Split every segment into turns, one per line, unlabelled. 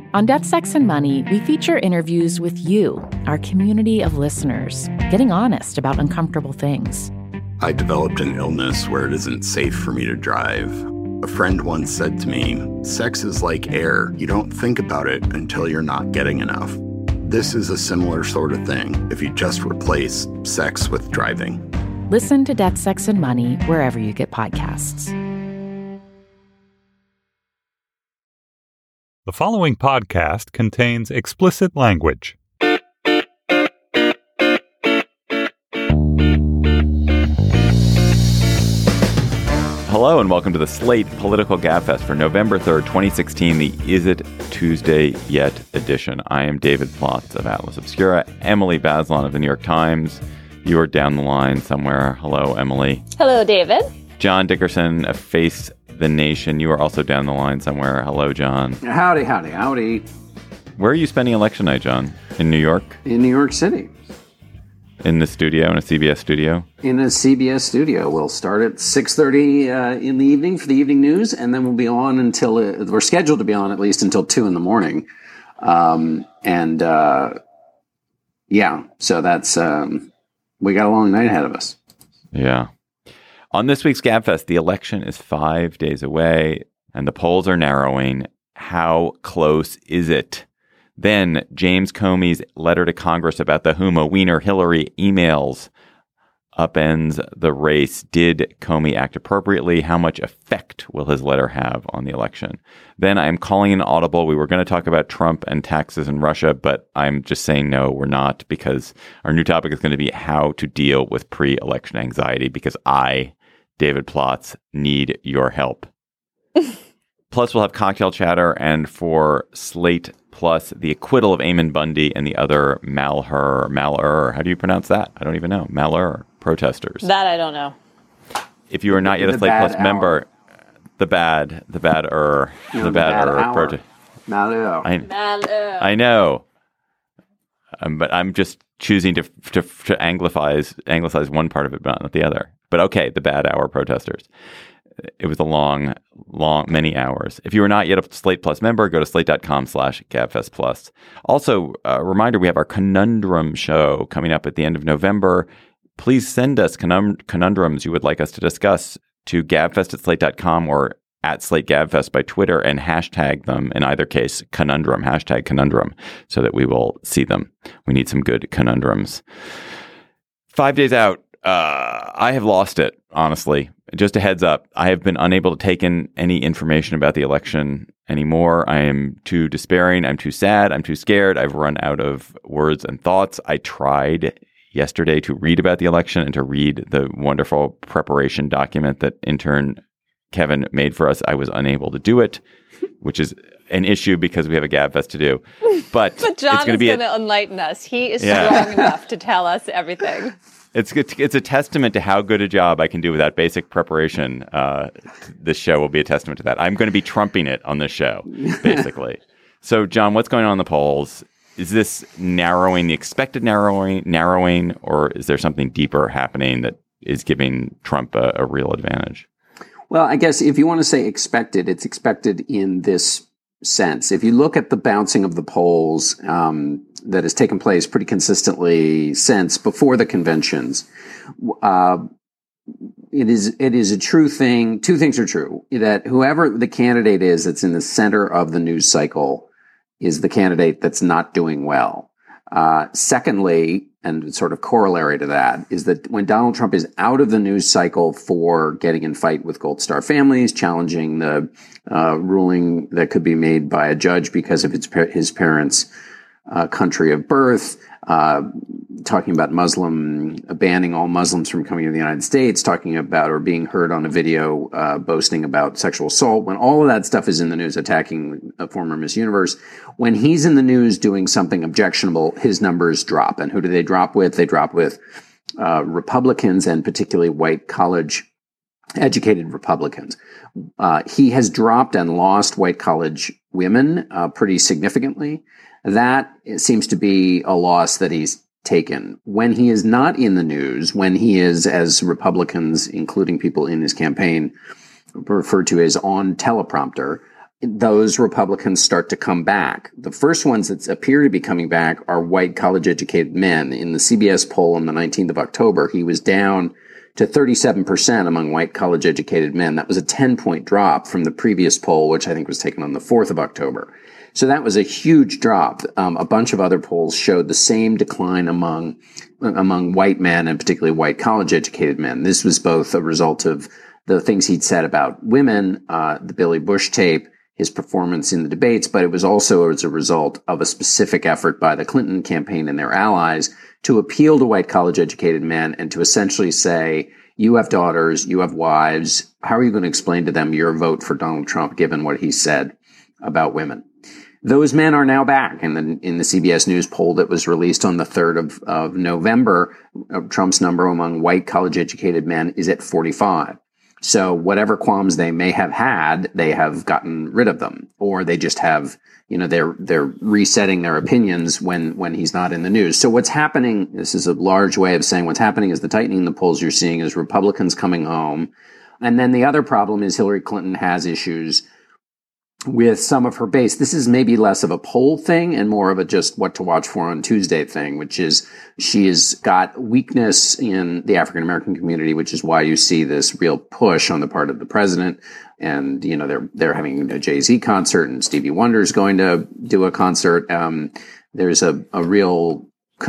On Death, Sex, and Money, we feature interviews with you, our community of listeners, getting honest about uncomfortable things.
I developed an illness where it isn't safe for me to drive. A friend once said to me, "Sex is like air. You don't think about it until you're not getting enough." This is a similar sort of thing if you just replace sex with driving.
Listen to Death, Sex, and Money wherever you get podcasts.
The following podcast contains explicit language.
Hello and welcome to the Slate Political Gabfest for November 3rd, 2016, the Is It Tuesday Yet edition. I am David Plotz of Atlas Obscura, Emily Bazelon of the New York Times. You are down the line somewhere. Hello, Emily.
Hello, David.
John Dickerson of Face the Nation. You are also down the line somewhere. Hello, John.
Howdy, howdy, howdy.
Where are you spending election night, John? In New York?
In New York City.
In the studio, in a CBS studio?
In a CBS studio. We'll start at 6:30 in the evening for the evening news, and then we'll be on until, we're scheduled to be on at least until 2 in the morning. So that's, we got a long night ahead of us.
Yeah. On this week's Gabfest, the election is 5 days away, and the polls are narrowing. How close is it? Then James Comey's letter to Congress about the Huma Weiner Hillary emails upends the race. Did Comey act appropriately? How much effect will his letter have on the election? Then I'm calling an audible. We were going to talk about Trump and taxes in Russia, but I'm just saying no, we're not, because our new topic is going to be how to deal with pre-election anxiety, because I, David Plotz, need your help. Plus, we'll have cocktail chatter, and for Slate Plus, the acquittal of Eamon Bundy and the other Malheur, how do you pronounce that? I don't even know. Malheur protesters.
That I don't know.
If you are not yet a Slate Plus member, Malheur. I know. But I'm just choosing to anglicize one part of it, but not the other. But okay, the bad hour protesters. It was a long, many hours. If you are not yet a Slate Plus member, go to slate.com/Gabfest Plus. Also, a reminder, we have our Conundrum show coming up at the end of November. Please send us conundrums you would like us to discuss to gabfest@slate.com or at Slate Gabfest by Twitter, and hashtag them, in either case, conundrum, hashtag conundrum, so that we will see them. We need some good conundrums. 5 days out. I have lost it, honestly. Just a heads up, I have been unable to take in any information about the election anymore. I am too despairing. I'm too sad. I'm too scared. I've run out of words and thoughts. I tried yesterday to read about the election and to read the wonderful preparation document that intern Kevin made for us. I was unable to do it, which is an issue because we have a Gabfest to do. But
John is going to enlighten us. He is strong enough to tell us everything.
It's a testament to how good a job I can do with that basic preparation. This show will be a testament to that. I'm going to be trumping it on this show, basically. So, John, what's going on in the polls? Is this narrowing, the expected narrowing, or is there something deeper happening that is giving Trump a real advantage?
Well, I guess if you want to say expected, it's expected in this sense. If you look at the bouncing of the polls that has taken place pretty consistently since before the conventions, it is a true thing. Two things are true: that whoever the candidate is that's in the center of the news cycle is the candidate that's not doing well. Secondly, and sort of corollary to that, is that when Donald Trump is out of the news cycle for getting in fight with Gold Star families, challenging the ruling that could be made by a judge because of his parents' country of birth, talking about banning all Muslims from coming to the United States, talking about or being heard on a video boasting about sexual assault, when all of that stuff is in the news, attacking a former Miss Universe, when he's in the news doing something objectionable, his numbers drop. And who do they drop with? They drop with Republicans, and particularly white college-educated Republicans. He has dropped and lost white college women pretty significantly. That seems to be a loss that he's taken. When he is not in the news, when he is, as Republicans, including people in his campaign, referred to as on teleprompter, those Republicans start to come back. The first ones that appear to be coming back are white college-educated men. In the CBS poll on the 19th of October, he was down to 37% among white college-educated men. That was a 10-point drop from the previous poll, which I think was taken on the 4th of October. So that was a huge drop. A bunch of other polls showed the same decline among white men, and particularly white college-educated men. This was both a result of the things he'd said about women, the Billy Bush tape, his performance in the debates, but it was also as a result of a specific effort by the Clinton campaign and their allies to appeal to white college-educated men and to essentially say, you have daughters, you have wives, how are you going to explain to them your vote for Donald Trump given what he said about women? Those men are now back. And then in the CBS News poll that was released on the 3rd of November, Trump's number among white college-educated men is at 45. So whatever qualms they may have had, they have gotten rid of them, or they just have, they're resetting their opinions when he's not in the news. So what's happening, this is a large way of saying what's happening is the tightening in the polls you're seeing is Republicans coming home. And then the other problem is Hillary Clinton has issues with some of her base. This is maybe less of a poll thing and more of a just what to watch for on Tuesday thing, which is she has got weakness in the African-American community, which is why you see this real push on the part of the president. And, they're having a Jay-Z concert and Stevie Wonder's going to do a concert. There's a real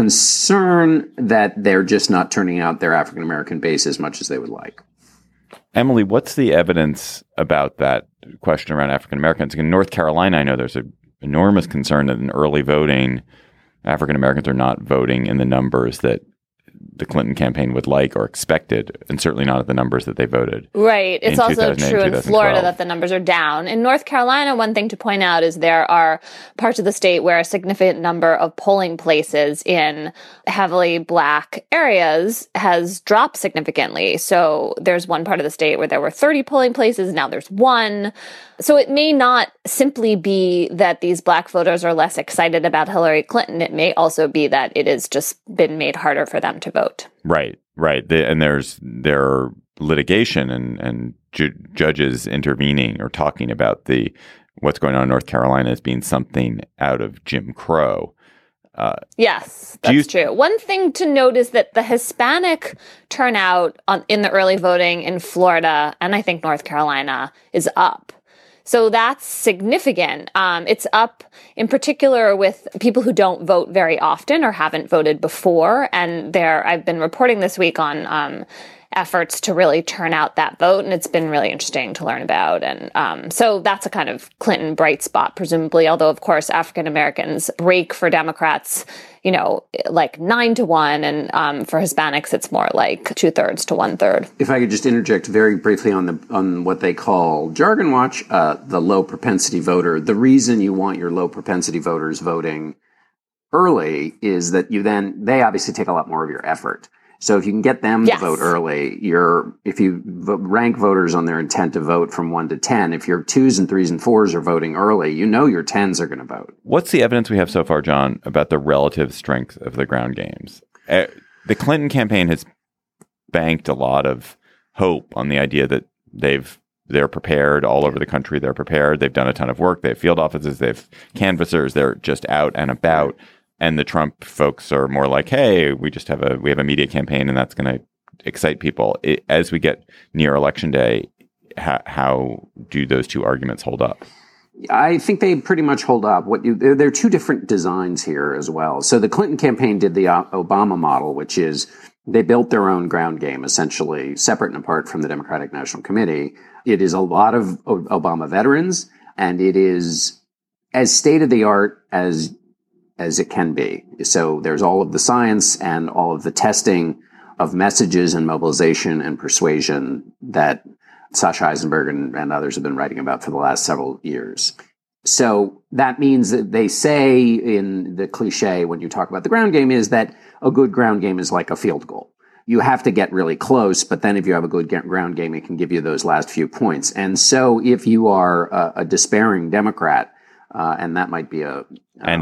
concern that they're just not turning out their African-American base as much as they would like.
Emily, what's the evidence about that question around African Americans? In North Carolina, I know there's an enormous concern that in early voting, African Americans are not voting in the numbers that the Clinton campaign would like or expected, and certainly not at the numbers that they voted.
Right. It's also true in Florida that the numbers are down. In North Carolina, one thing to point out is there are parts of the state where a significant number of polling places in heavily black areas has dropped significantly. So there's one part of the state where there were 30 polling places, now there's 1. So it may not simply be that these black voters are less excited about Hillary Clinton. It may also be that it has just been made harder for them to vote. Right.
And there are litigation and judges intervening or talking about what's going on in North Carolina as being something out of Jim Crow.
Yes, that's true. One thing to note is that the Hispanic turnout in the early voting in Florida and I think North Carolina is up. So that's significant. It's up in particular with people who don't vote very often or haven't voted before. And I've been reporting this week on efforts to really turn out that vote. And it's been really interesting to learn about. And so that's a kind of Clinton bright spot, presumably, although, of course, African Americans break for Democrats, like 9-1. And for Hispanics, it's more like 2/3 to 1/3.
If I could just interject very briefly on what they call Jargon Watch, the low propensity voter. The reason you want your low propensity voters voting early is that they obviously take a lot more of your effort. So if you can get them to vote early, if you rank voters on their intent to vote from 1 to 10, if your 2s and 3s and 4s are voting early, your 10s are going to vote.
What's the evidence we have so far, John, about the relative strength of the ground games? The Clinton campaign has banked a lot of hope on the idea that they're prepared all over the country. They're prepared. They've done a ton of work. They have field offices. They have canvassers. They're just out and about. Right. And the Trump folks are more like, hey, we have a media campaign and that's going to excite people. As we get near Election Day, how do those two arguments hold up?
I think they pretty much hold up. There are two different designs here as well. So the Clinton campaign did the Obama model, which is they built their own ground game, essentially separate and apart from the Democratic National Committee. It is a lot of Obama veterans, and it is as state-of-the-art as it can be. So there's all of the science and all of the testing of messages and mobilization and persuasion that Sasha Eisenberg and others have been writing about for the last several years. So that means that they say in the cliche when you talk about the ground game is that a good ground game is like a field goal. You have to get really close, but then if you have a good ground game, it can give you those last few points. And so if you are a despairing Democrat, and that might be a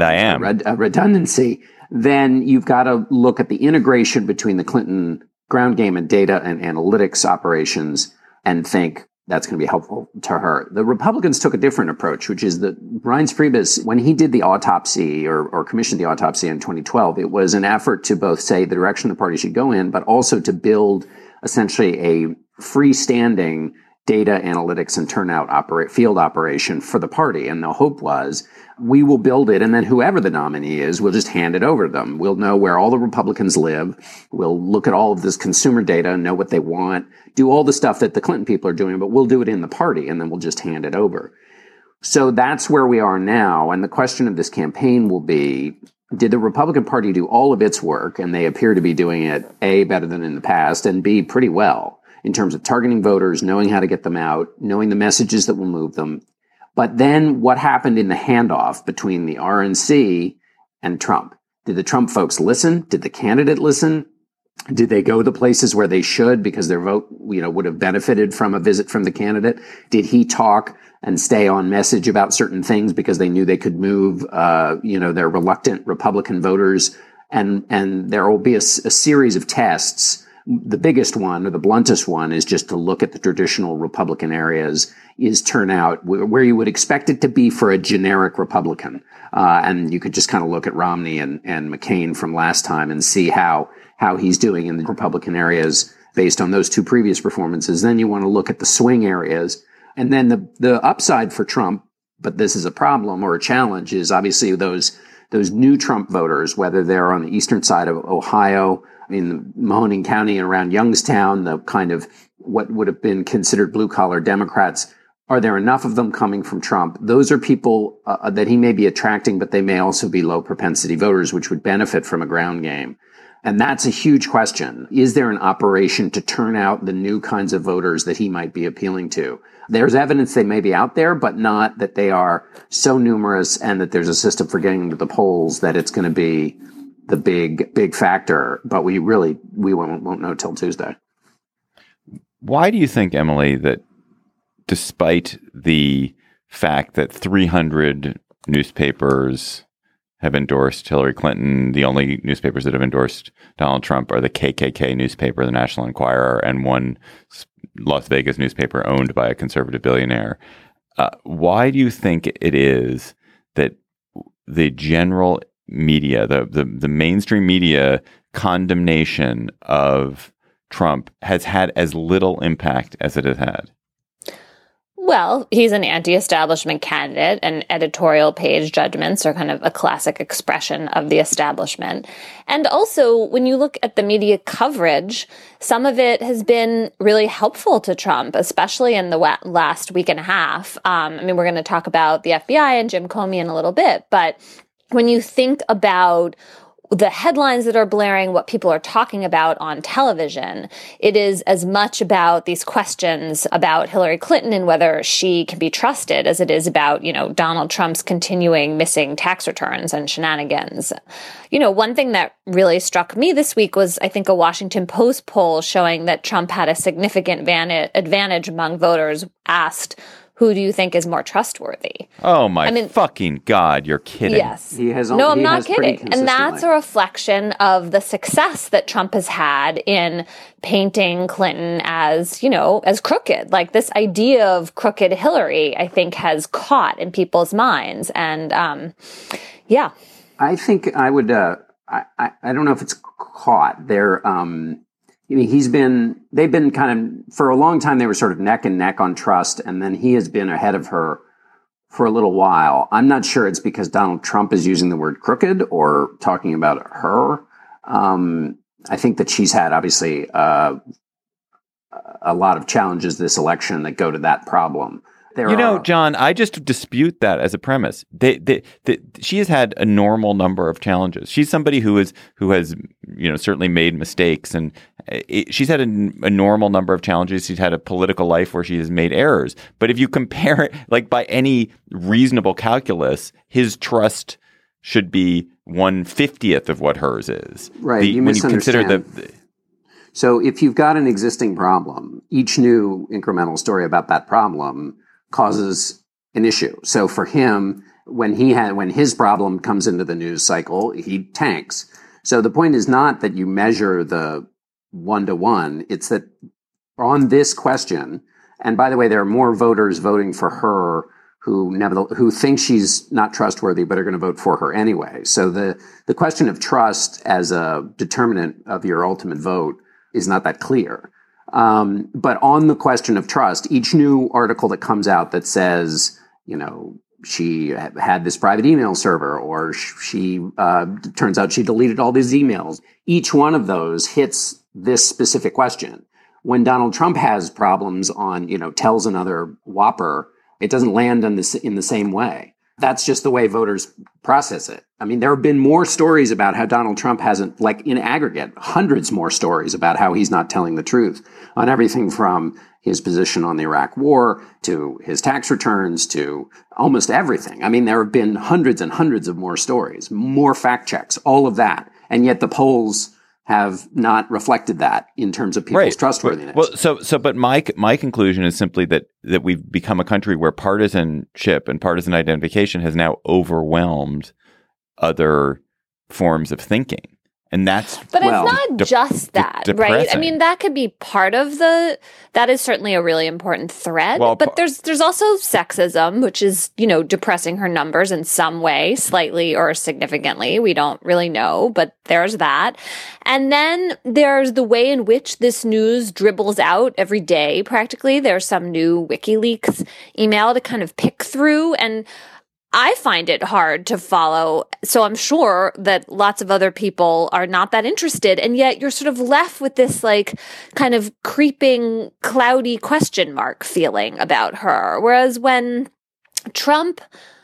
redundancy, then you've got to look at the integration between the Clinton ground game and data and analytics operations and think, that's going to be helpful to her. The Republicans took a different approach, which is that Reince Priebus, when he did the autopsy or commissioned the autopsy in 2012, it was an effort to both say the direction the party should go in, but also to build essentially a freestanding data analytics and turnout field operation for the party. And the hope was we will build it, and then whoever the nominee is, we'll just hand it over to them. We'll know where all the Republicans live. We'll look at all of this consumer data, know what they want, do all the stuff that the Clinton people are doing, but we'll do it in the party, and then we'll just hand it over. So that's where we are now. And the question of this campaign will be, did the Republican Party do all of its work? And they appear to be doing it, A, better than in the past, and B, pretty well in terms of targeting voters, knowing how to get them out, knowing the messages that will move them. But then what happened in the handoff between the RNC and Trump? Did the Trump folks listen? Did the candidate listen? Did they go the places where they should because their vote, would have benefited from a visit from the candidate? Did he talk and stay on message about certain things because they knew they could move, their reluctant Republican voters? And there will be a series of tests. The biggest one, or the bluntest one, is just to look at the traditional Republican areas. Is turnout where you would expect it to be for a generic Republican? And you could just kind of look at Romney and McCain from last time and see how he's doing in the Republican areas based on those two previous performances. Then you want to look at the swing areas. And then the upside for Trump, but this is a problem or a challenge, is obviously those new Trump voters, whether they're on the eastern side of Ohio, in Mahoning County and around Youngstown, the kind of what would have been considered blue-collar Democrats. Are there enough of them coming from Trump? Those are people that he may be attracting, but they may also be low-propensity voters, which would benefit from a ground game. And that's a huge question. Is there an operation to turn out the new kinds of voters that he might be appealing to? There's evidence they may be out there, but not that they are so numerous and that there's a system for getting them to the polls that it's going to be the big factor. But we won't know till Tuesday.
Why do you think, Emily, that despite the fact that 300 newspapers have endorsed Hillary Clinton, the only newspapers that have endorsed Donald Trump are the KKK newspaper, the National Enquirer, and one Las Vegas newspaper owned by a conservative billionaire, why do you think it is that the general media, the mainstream media condemnation of Trump has had as little impact as it has had?
Well, he's an anti-establishment candidate, and editorial page judgments are kind of a classic expression of the establishment. And also, when you look at the media coverage, some of it has been really helpful to Trump, especially in the last week and a half. We're going to talk about the FBI and Jim Comey in a little bit, but when you think about the headlines that are blaring, what people are talking about on television, it is as much about these questions about Hillary Clinton and whether she can be trusted as it is about, Donald Trump's continuing missing tax returns and shenanigans. One thing that really struck me this week was, I think, a Washington Post poll showing that Trump had a significant advantage among voters asked, who do you think is more trustworthy?
Oh, fucking God, you're kidding.
Yes. I'm not kidding. And that's a reflection of the success that Trump has had in painting Clinton as, as crooked. Like, this idea of crooked Hillary, I think, has caught in people's minds. And, yeah.
I think I would, I don't know if it's caught. They've been kind of, for a long time, they were sort of neck and neck on trust, and then he has been ahead of her for a little while. I'm not sure it's because Donald Trump is using the word crooked or talking about her. I think that she's had, obviously, a lot of challenges this election that go to that problem.
John, I just dispute that as a premise. She has had a normal number of challenges. She's somebody who has certainly made mistakes, and she's had a normal number of challenges. She's had a political life where she has made errors. But if you compare it, like, by any reasonable calculus, his trust should be 1/50th of what hers is.
Right. You misunderstand. So if you've got an existing problem, each new incremental story about that problem causes an issue. So for him, when his problem comes into the news cycle, he tanks. So the point is not that you measure the 1-to-1. It's that on this question, And by the way, there are more voters voting for her who think she's not trustworthy, but are going to vote for her anyway. So the question of trust as a determinant of your ultimate vote is not that clear. But on the question of trust, each new article that comes out that says, she had this private email server, or she turns out she deleted all these emails, each one of those hits this specific question. When Donald Trump has problems on, tells another whopper, it doesn't land in the same way. That's just the way voters process it. I mean, there have been more stories about how Donald Trump hasn't, in aggregate, hundreds more stories about how he's not telling the truth on everything from his position on the Iraq war to his tax returns to almost everything. I mean, there have been hundreds and hundreds of more stories, more fact checks, all of that. And yet the polls have not reflected that in terms of people's trustworthiness.
Well, but my conclusion is simply that we've become a country where partisanship and partisan identification has now overwhelmed other forms of thinking. And it's
not just that, right? I mean, that could be part of that is certainly a really important thread. Well, but there's also sexism, which is, depressing her numbers in some way, slightly or significantly. We don't really know, but there's that. And then there's the way in which this news dribbles out every day, practically. There's some new WikiLeaks email to kind of pick through, and I find it hard to follow. So I'm sure that lots of other people are not that interested. And yet you're sort of left with this kind of creeping, cloudy question mark feeling about her. Whereas when Trump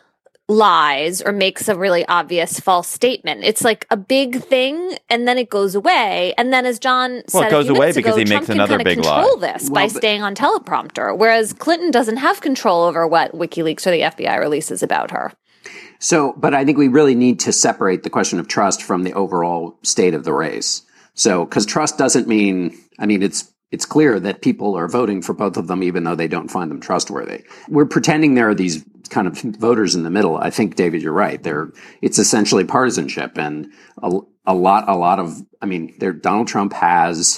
lies or makes a really obvious false statement, it's like a big thing, and then it goes away. And then, as John said,
it goes away because he makes another big lie.
Trump can control this by staying on teleprompter, whereas Clinton doesn't have control over what WikiLeaks or the FBI releases about her.
So, but I think we really need to separate the question of trust from the overall state of the race. So, because trust doesn't mean, it's clear that people are voting for both of them, even though they don't find them trustworthy. We're pretending there are these kind of voters in the middle. I think, David, you're right. It's essentially partisanship, and a lot of. Donald Trump has,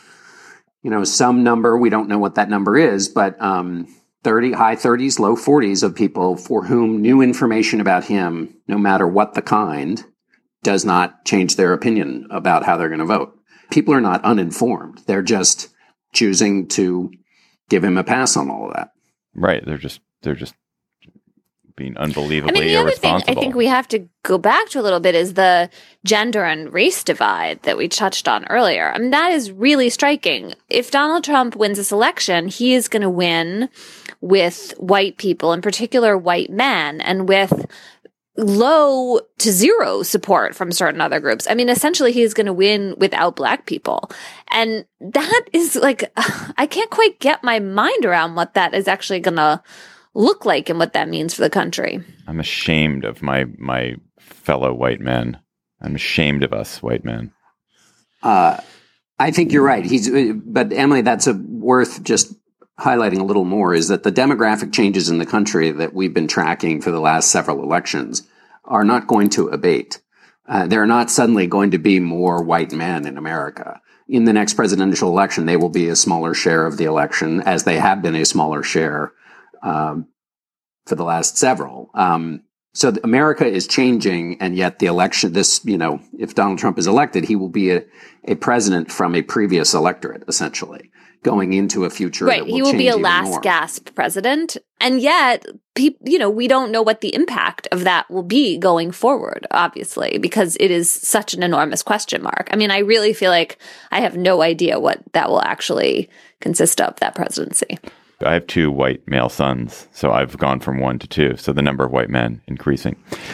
some number. We don't know what that number is, but high 30s, low 40s of people for whom new information about him, no matter what the kind, does not change their opinion about how they're going to vote. People are not uninformed. They're just choosing to give him a pass on all of that.
Right. They're just being unbelievably
the other
irresponsible.
thing I think we have to go back to a little bit is the gender and race divide that we touched on earlier. That is really striking. If Donald Trump wins this election, he is going to win with white people, in particular white men, and with low to zero support from certain other groups. Essentially, he's going to win without Black people. And that is I can't quite get my mind around what that is actually going to look like and what that means for the country.
I'm ashamed of my fellow white men. I'm ashamed of us white men.
I think you're right. But Emily, that's worth just highlighting a little more, is that the demographic changes in the country that we've been tracking for the last several elections are not going to abate. There are not suddenly going to be more white men in America. In the next presidential election, they will be a smaller share of the election, as they have been a smaller share for the last several. So America is changing, and yet the election, if Donald Trump is elected, he will be a president from a previous electorate, essentially, going into a future that will
he will
change
be a
even
last
more.
gasp president, and yet we don't know what the impact of that will be going forward, obviously, because it is such an enormous question mark. I really feel like I have no idea what that will actually consist of, that presidency.
I have 2 white male sons, so I've gone from 1 to 2. So the number of white men increasing.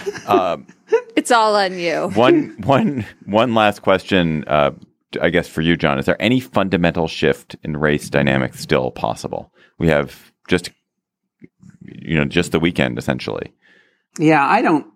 It's all on you.
One last question, I guess for you, John. Is there any fundamental shift in race dynamics still possible? We have just the weekend essentially.
Yeah, I don't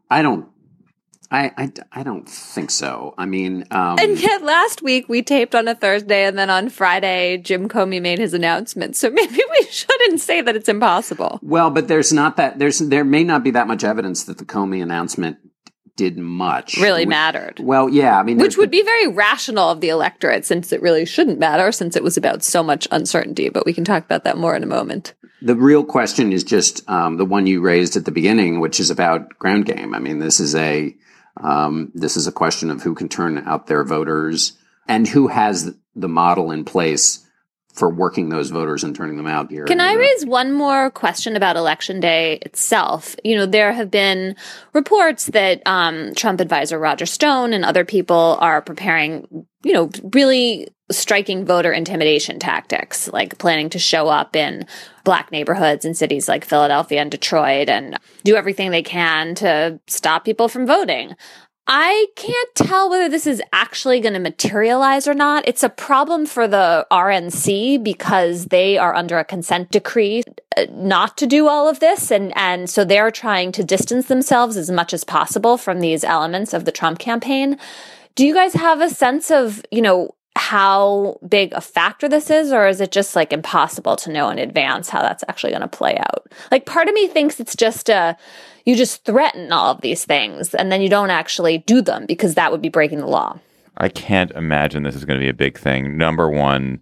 think so.
And yet last week we taped on a Thursday, and then on Friday, Jim Comey made his announcement. So maybe we shouldn't say that it's impossible.
Well, but there may not be that much evidence that the Comey announcement did much.
Really mattered.
Well, yeah. I mean,
which would be very rational of the electorate, since it really shouldn't matter, since it was about so much uncertainty. But we can talk about that more in a moment.
The real question is just the one you raised at the beginning, which is about ground game. I mean, this is a question of who can turn out their voters and who has the model in place for working those voters and turning them out here.
Can I raise one more question about Election Day itself? There have been reports that Trump advisor Roger Stone and other people are preparing, really striking voter intimidation tactics, like planning to show up in Black neighborhoods in cities like Philadelphia and Detroit and do everything they can to stop people from voting. I can't tell whether this is actually going to materialize or not. It's a problem for the RNC because they are under a consent decree not to do all of this. And so they're trying to distance themselves as much as possible from these elements of the Trump campaign. Do you guys have a sense of, how big a factor this is, or is it just like impossible to know in advance how that's actually going to play out? Like, part of me thinks it's just you just threaten all of these things and then you don't actually do them because that would be breaking the law.
I can't imagine this is going to be a big thing. Number one,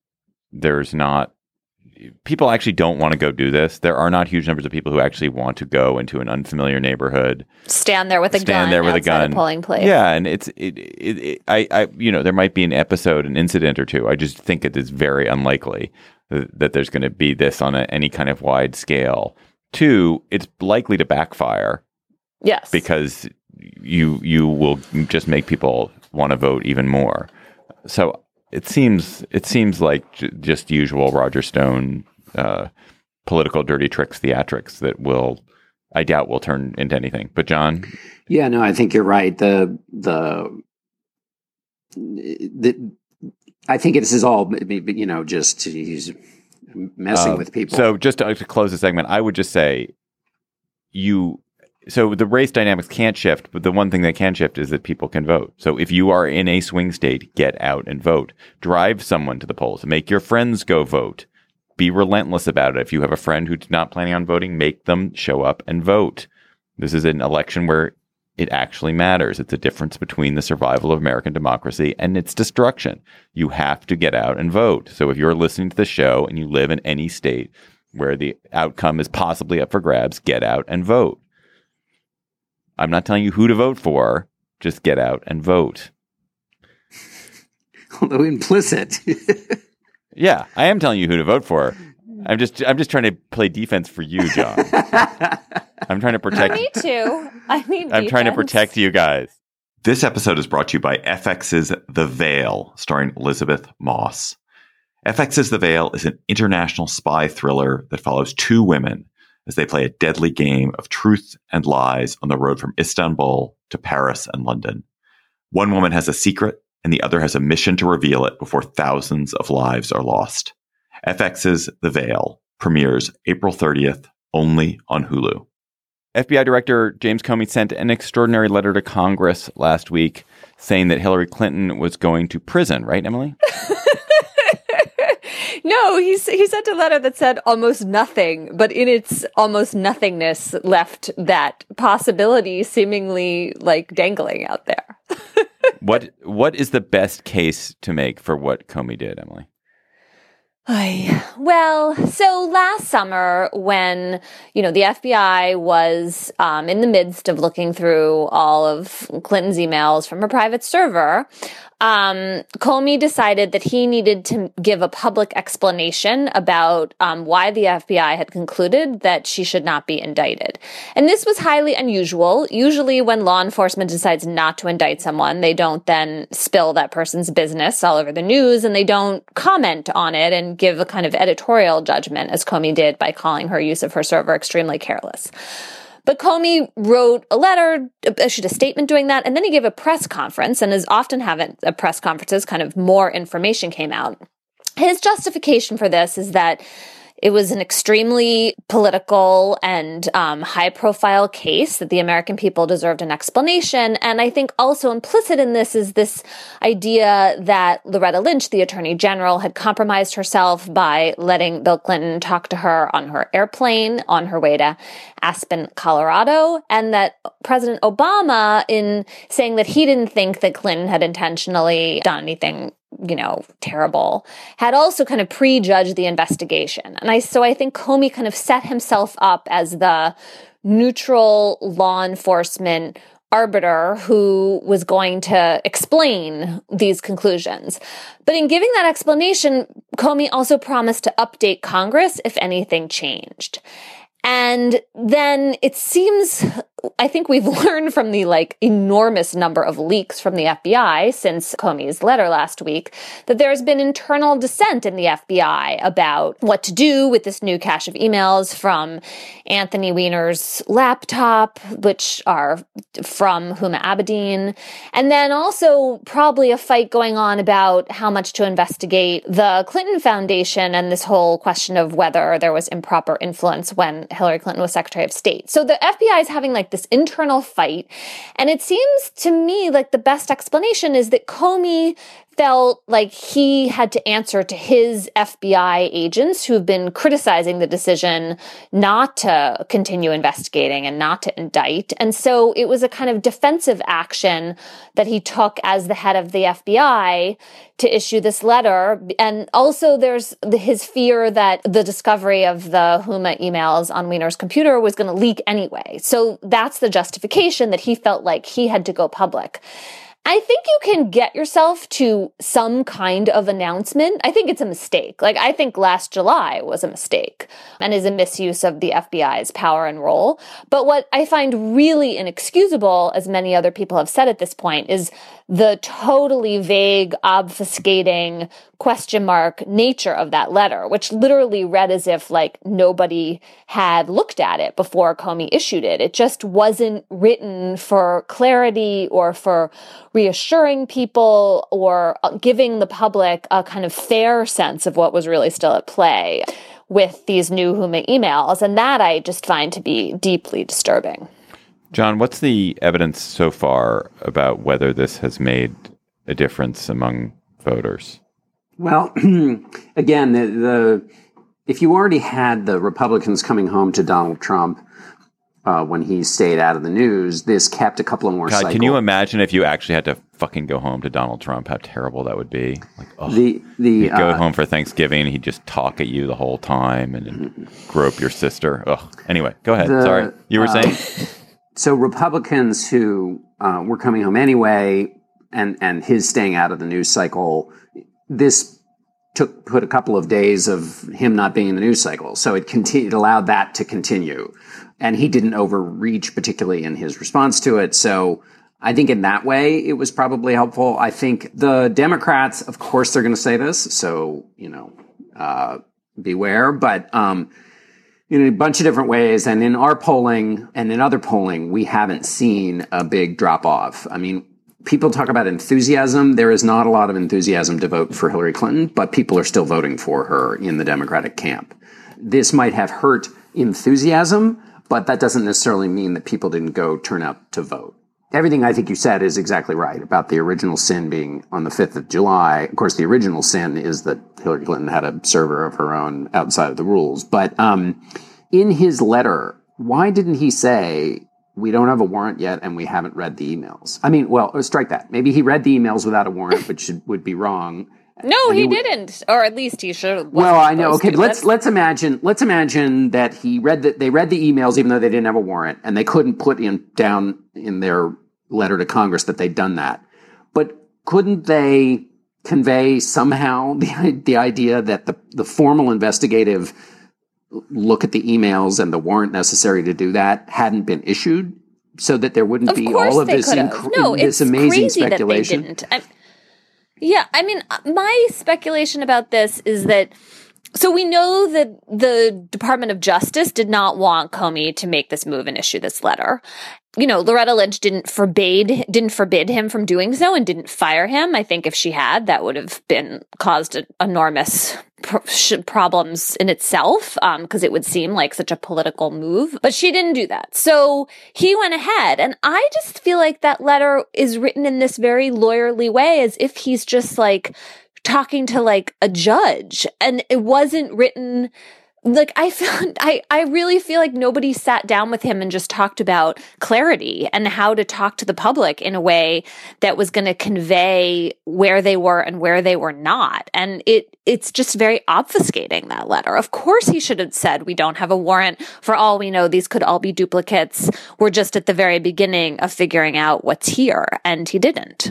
people actually don't want to go do this. There are not huge numbers of people who actually want to go into an unfamiliar neighborhood,
stand there with a gun outside a polling place.
Yeah, and there might be an incident or two. I just think it is very unlikely that there's going to be this on any kind of wide scale. Two, it's likely to backfire.
Yes,
because you will just make people want to vote even more. So it seems like just usual Roger Stone political dirty tricks, theatrics that I doubt will turn into anything. But John?
Yeah, no, I think you're right. I think this is all, just he's messing with people.
So just to close the segment, I would just say so the race dynamics can't shift, but the one thing that can shift is that people can vote. So if you are in a swing state, get out and vote. Drive someone to the polls. Make your friends go vote. Be relentless about it. If you have a friend who's not planning on voting, make them show up and vote. This is an election where it actually matters. It's a difference between the survival of American democracy and its destruction. You have to get out and vote. So if you're listening to the show and you live in any state where the outcome is possibly up for grabs, get out and vote. I'm not telling you who to vote for. Just get out and vote.
Although implicit.
Yeah, I am telling you who to vote for. I'm just trying to play defense for you, John. I'm trying to protect.
Me too. I'm
trying to protect you guys. This episode is brought to you by FX's The Veil, starring Elizabeth Moss. FX's The Veil is an international spy thriller that follows two women as they play a deadly game of truth and lies on the road from Istanbul to Paris and London. One woman has a secret, and the other has a mission to reveal it before thousands of lives are lost. FX's The Veil premieres April 30th, only on Hulu. FBI Director James Comey sent an extraordinary letter to Congress last week saying that Hillary Clinton was going to prison, right, Emily?
No, he sent a letter that said almost nothing, but in its almost nothingness left that possibility seemingly like dangling out there.
What is the best case to make for what Comey did, Emily?
Well, so last summer when, the FBI was in the midst of looking through all of Clinton's emails from her private server, Comey decided that he needed to give a public explanation about why the FBI had concluded that she should not be indicted. And this was highly unusual. Usually when law enforcement decides not to indict someone, they don't then spill that person's business all over the news, and they don't comment on it and give a kind of editorial judgment, as Comey did by calling her use of her server extremely careless. But Comey wrote a letter, issued a statement doing that, and then he gave a press conference, and as often happen at press conferences, kind of more information came out. His justification for this is that It was an extremely political and high-profile case that the American people deserved an explanation. And I think also implicit in this is this idea that Loretta Lynch, the Attorney General, had compromised herself by letting Bill Clinton talk to her on her airplane on her way to Aspen, Colorado, and that President Obama, in saying that he didn't think that Clinton had intentionally done anything terrible, had also kind of prejudged the investigation. And so I think Comey kind of set himself up as the neutral law enforcement arbiter who was going to explain these conclusions. But in giving that explanation, Comey also promised to update Congress if anything changed. And then it seems, I think we've learned from the enormous number of leaks from the FBI since Comey's letter last week that there's been internal dissent in the FBI about what to do with this new cache of emails from Anthony Weiner's laptop, which are from Huma Abedin. And then also probably a fight going on about how much to investigate the Clinton Foundation and this whole question of whether there was improper influence when Hillary Clinton was Secretary of State. So the FBI is having this internal fight. And it seems to me like the best explanation is that Comey felt like he had to answer to his FBI agents who've been criticizing the decision not to continue investigating and not to indict. And so it was a kind of defensive action that he took as the head of the FBI to issue this letter. And also there's his fear that the discovery of the Huma emails on Weiner's computer was going to leak anyway. So that's the justification that he felt like he had to go public. I think you can get yourself to some kind of announcement. I think it's a mistake. I think last July was a mistake and is a misuse of the FBI's power and role. But what I find really inexcusable, as many other people have said at this point, is the totally vague, obfuscating, question mark nature of that letter, which literally read as if nobody had looked at it before Comey issued it. It just wasn't written for clarity or for reassuring people or giving the public a kind of fair sense of what was really still at play with these new Huma emails. And that I just find to be deeply disturbing.
John, what's the evidence so far about whether this has made a difference among voters?
Well, again, if you already had the Republicans coming home to Donald Trump when he stayed out of the news, this kept a couple of more cycles.
Can you imagine if you actually had to fucking go home to Donald Trump? How terrible that would be. You'd go home for Thanksgiving and he'd just talk at you the whole time and grope your sister. Ugh. Anyway, go ahead. Sorry. You were saying?
So Republicans who were coming home anyway and his staying out of the news cycle, this put a couple of days of him not being in the news cycle. So it allowed that to continue. And he didn't overreach, particularly in his response to it. So I think in that way, it was probably helpful. I think the Democrats, of course, they're going to say this. So, beware. But in a bunch of different ways. And in our polling and in other polling, we haven't seen a big drop off. I mean, people talk about enthusiasm. There is not a lot of enthusiasm to vote for Hillary Clinton, but people are still voting for her in the Democratic camp. This might have hurt enthusiasm, but that doesn't necessarily mean that people didn't go turn out to vote. Everything I think you said is exactly right about the original sin being on the 5th of July. Of course, the original sin is that Hillary Clinton had a server of her own outside of the rules. But in his letter, why didn't he say, we don't have a warrant yet and we haven't read the emails? I mean, well, strike that. Maybe he read the emails without a warrant, which would be wrong.
No, he didn't, or at least he should have.
Well, I know. Okay, but let's imagine that they read the emails even though they didn't have a warrant, and they couldn't put down in their letter to Congress that they'd done that. But couldn't they convey somehow the idea that the formal investigative look at the emails and the warrant necessary to do that hadn't been issued, so that there wouldn't be all of this this amazing speculation?
Yeah, I mean, my speculation about this is that So we know that the Department of Justice did not want Comey to make this move and issue this letter. Loretta Lynch didn't forbid him from doing so and didn't fire him. I think if she had, that would have caused enormous problems in itself, because it would seem like such a political move. But she didn't do that. So he went ahead. And I just feel like that letter is written in this very lawyerly way, as if he's just like talking to like a judge. And it wasn't written like I really feel like nobody sat down with him and just talked about clarity and how to talk to the public in a way that was going to convey where they were and where they were not. And it's just very obfuscating, that letter. Of course, he should have said, we don't have a warrant. For all we know, these could all be duplicates. We're just at the very beginning of figuring out what's here. And he didn't.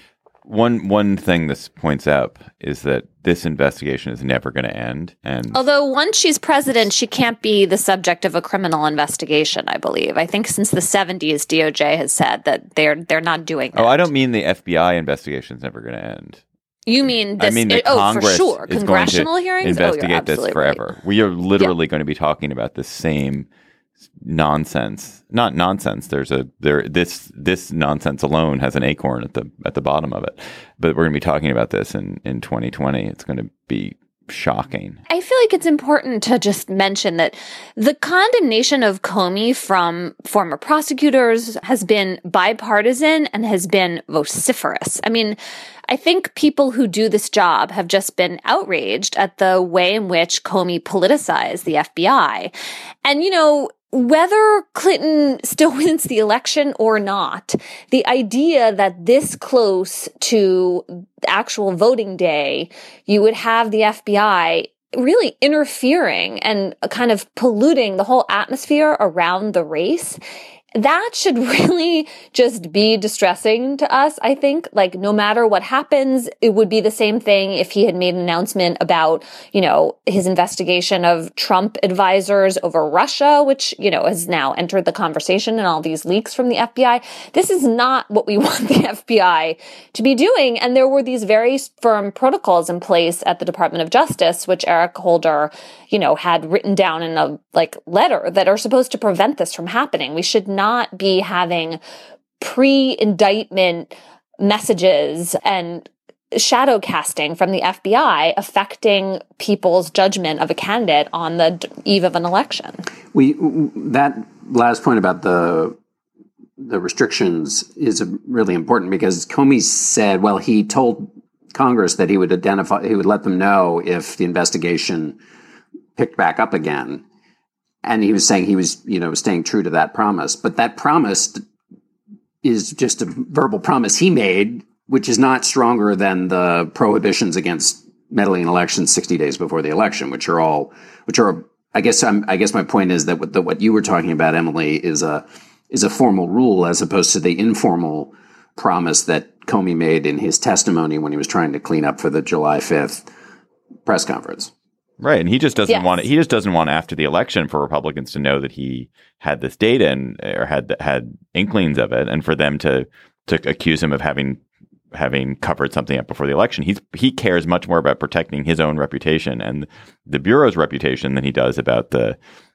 One thing this points out is that this investigation is never going to end. And
although once she's president, she can't be the subject of a criminal investigation, I believe. I think since the 70s, DOJ has said that they're not doing that.
Oh, I don't mean the FBI investigation is never going to end.
You mean this?
I mean the Congress
for sure.
is
Congressional
going to
hearings?
investigate this forever.
Right.
We are literally going to be talking about the same nonsense. Not nonsense. This nonsense alone has an acorn at the bottom of it. But we're going to be talking about this in 2020. It's going to be shocking.
I feel like it's important to just mention that the condemnation of Comey from former prosecutors has been bipartisan and has been vociferous. I mean, I think people who do this job have just been outraged at the way in which Comey politicized the FBI. And, whether Clinton still wins the election or not, the idea that this close to actual voting day, you would have the FBI really interfering and kind of polluting the whole atmosphere around the race, that should really just be distressing to us, I think. Like, no matter what happens, it would be the same thing if he had made an announcement about, his investigation of Trump advisors over Russia, which, has now entered the conversation and all these leaks from the FBI. This is not what we want the FBI to be doing. And there were these very firm protocols in place at the Department of Justice, which Eric Holder, had written down in a letter that are supposed to prevent this from happening. We should not be having pre-indictment messages and shadow casting from the FBI affecting people's judgment of a candidate on the eve of an election.
That last point about the restrictions is really important, because Comey said, he told Congress that he would let them know if the investigation picked back up again. And he was saying he was, staying true to that promise. But that promise is just a verbal promise he made, which is not stronger than the prohibitions against meddling in elections 60 days before the election, which are I guess my point is that what you were talking about, Emily, is a formal rule as opposed to the informal promise that Comey made in his testimony when he was trying to clean up for the July 5th press conference.
Right, and he just doesn't want it. He just doesn't want after the election for Republicans to know that he had this data or had inklings of it, and for them to accuse him of having covered something up before the election. He cares much more about protecting his own reputation and the Bureau's reputation than he does about the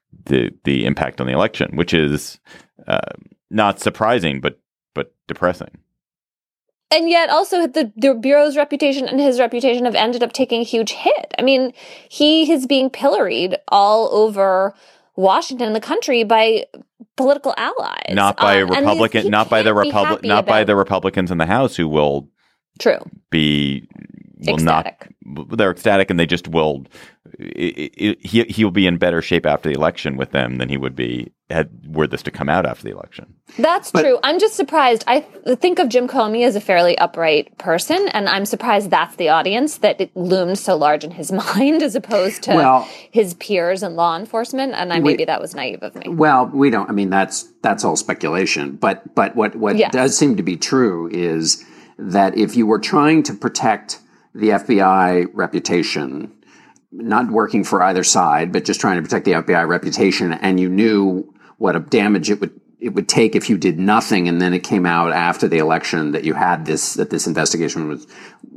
impact on the election, which is not surprising but depressing.
And yet also the Bureau's reputation and his reputation have ended up taking a huge hit. I mean, he is being pilloried all over Washington and the country by political allies.
Not by Republican, not by the Republicans in the House who will be ecstatic. They're ecstatic, and they just will. He'll be in better shape after the election with them than he would be were this to come out after the election.
That's true. I'm just surprised. I think of Jim Comey as a fairly upright person, and I'm surprised that's the audience that it loomed so large in his mind as opposed to his peers in law enforcement. And maybe that was naive of me.
Well, we don't. I mean, that's all speculation. But what does seem to be true is that if you were trying to protect the FBI reputation, not working for either side, but just trying to protect the FBI reputation, and you knew what a damage it would take if you did nothing, and then it came out after the election that you had this investigation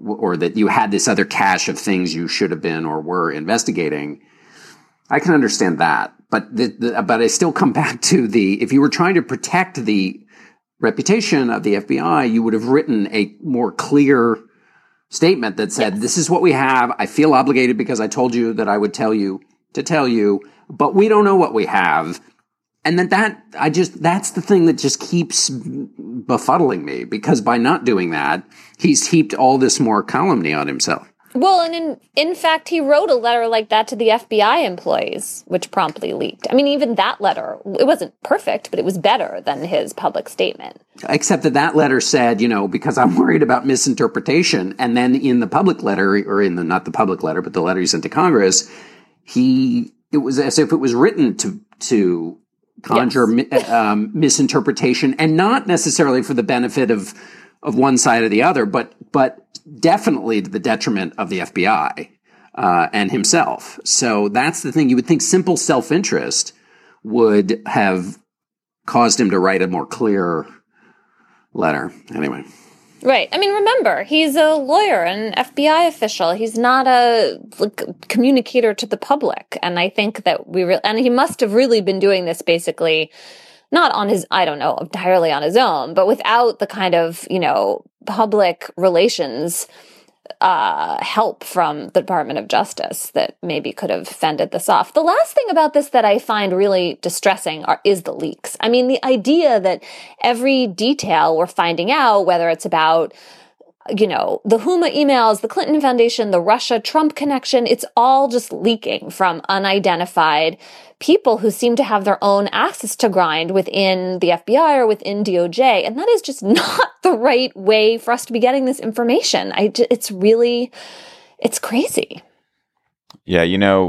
or that you had this other cache of things you should have been or were investigating, I can understand that. But but I still come back to if you were trying to protect the reputation of the FBI, you would have written a more clear statement that said, yes, this is what we have. I feel obligated because I told you that I would tell you to tell you, but we don't know what we have. And that's the thing that just keeps befuddling me, because by not doing that, he's heaped all this more calumny on himself.
Well, and in fact, he wrote a letter like that to the FBI employees, which promptly leaked. I mean, even that letter, it wasn't perfect, but it was better than his public statement.
Except that letter said, because I'm worried about misinterpretation. And then in the public letter, or not the public letter, but the letter he sent to Congress, it was as if it was written to conjure misinterpretation, and not necessarily for the benefit of one side or the other, but definitely to the detriment of the FBI and himself. So that's the thing. You would think simple self-interest would have caused him to write a more clear letter. Anyway.
Right. I mean, remember, he's a lawyer and an FBI official. He's not a communicator to the public. And I think that and he must have really been doing this basically not on his, I don't know, entirely on his own, but without the kind of, public relations help from the Department of Justice that maybe could have fended this off. The last thing about this that I find really distressing is the leaks. I mean, the idea that every detail we're finding out, whether it's about the Huma emails, the Clinton Foundation, the Russia-Trump connection, it's all just leaking from unidentified people who seem to have their own axes to grind within the FBI or within DOJ. And that is just not the right way for us to be getting this information. It's crazy.
Yeah,